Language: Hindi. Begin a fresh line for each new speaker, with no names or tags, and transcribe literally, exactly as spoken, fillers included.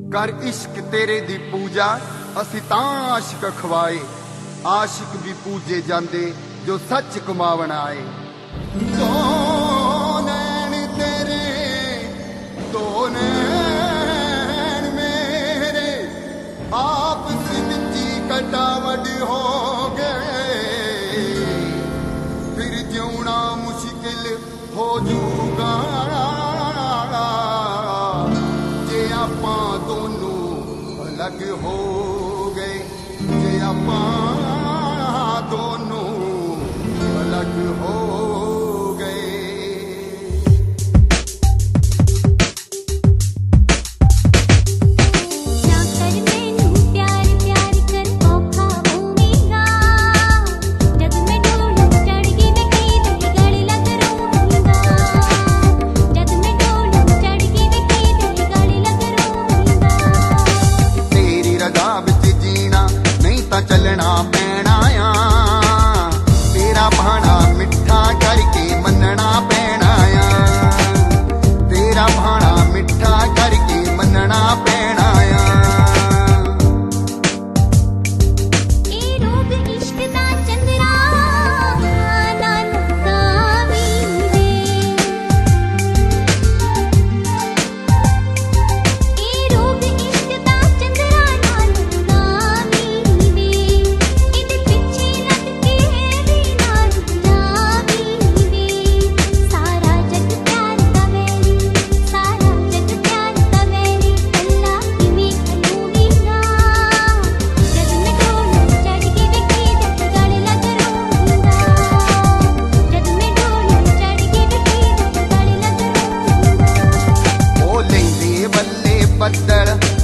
कर इश्क तेरे दी पूजा असी तां आशिक खवाए। आशिक भी पूजे जांदे जो सच कमावन आए। दो नैन तेरे दो नैन मेरे आपस विच कटावट हो गए। फिर जिउना मुश्किल हो जूगा जे आपां दोनों अलग हो गए। जे आपां दोनों अलग हो गए।
ना कर मैनू प्यार प्यार कर औखा होवेगा। जग में डोलू चढ़ गई मैं की तेरी गल लग रोवेगा। जग में डोलू चढ़ गई मैं की तेरी गल लग रोवेगा।
तेरी रज़ा विच जीना नहीं तां चलना पैना आ। तेरा भाना मिठा करके मनना पैना आ। तेरा भाना मिठा करके मनना पैना आ।
ए रोग इश्क दा चंदरा नानू गावी वे। ए रोग इश्क दा चंदरा नानू गावी वे। इहदे पिछे लग के भी नानू जावी वे। सारा जग प्यार दा वेरी सारा जग प्यार दा वेरी अल्लाह किवें खलोवेगा। जग में डोलू चढ़ के वेखी ते गल लग रोवेगा। जग में डोलू चढ़ के वेखी ते गल लग रोवेगा।
ओ लेंदे बल्ले बदल